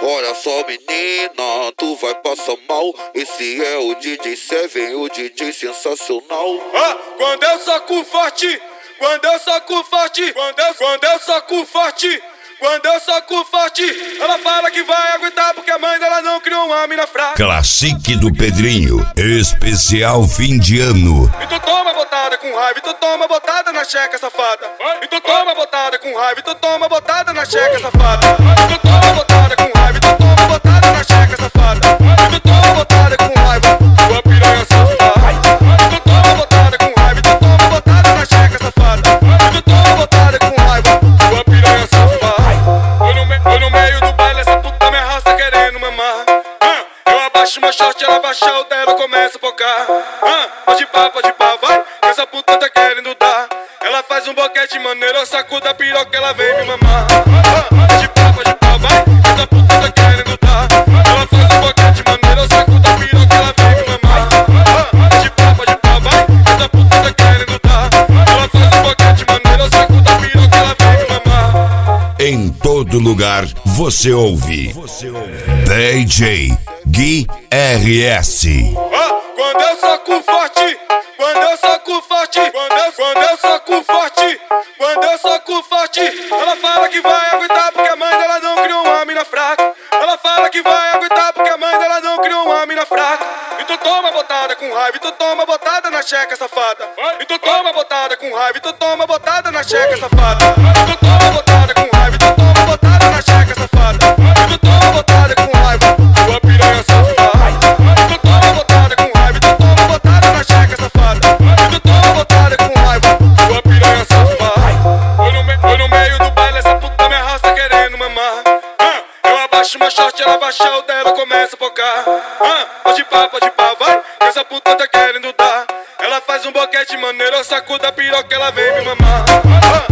Olha só menina, tu vai passar mal. Esse é o DJ Seven, o DJ sensacional. Quando eu soco forte, quando eu soco forte, quando eu soco forte, quando eu soco forte, ela fala que vai aguentar porque a mãe dela não criou uma mina fraca. Classique do Pedrinho, especial fim de ano. E tu toma botada com raiva, e tu toma botada na checa, safada. E tu toma botada com raiva, e tu toma botada na checa, safada. E tu toma botada com raiva, e tu toma botada na checa, safada. E tu toma botada com raiva, tua piranha safada. E tu toma botada com raiva, e tu toma botada na checa, safada. E tu toma botada com raiva, tua piranha safada. Eu no meio do baile, essa puta me arrasta querendo mamar. Eu abaixo meu short, ela abaixa o dela, começa a focar. Pode pá, vai, que essa puta tá querendo dar. Ela faz um boquete maneiro, eu sacudo a piroca, ela vem me mamar. Pode pá, vai, que essa puta tá querendo dar. Ela faz um boquete maneiro, eu sacudo a piroca, ela vem me mamar. Pode pá, vai, que essa puta tá querendo dar. Ela faz um boquete maneiro, eu sacudo a piroca, ela vem me mamar. Em todo lugar você ouve DJ Gui RS. Quando eu soco forte, quando eu soco forte, quando eu soco forte, quando eu soco forte, ela fala que vai aguentar porque a mãe dela não criou uma mina fraca. Ela fala que vai aguentar porque a mãe dela não criou uma mina fraca. E tu toma botada com raiva, e tu toma botada na checa, safada. E tu toma botada com raiva, e tu toma botada na checa, safada. E tu toma botada com raiva, e tu toma botada na checa, safada. E tu toma botada com raiva, tua piranha safada. E tu toma botada com raiva, e tu toma botada na checa, safada. E tu toma botada com raiva, tua piranha safada. Eu no meio do baile, essa puta me arrasta querendo mamar. Eu abaixo meu short, ela abaixa o dela, começa a focar. Pode pá, vai, que essa puta tá querendo dar. Ela faz um boquete maneiro, eu sacudo a piroca, ela vem me mamar.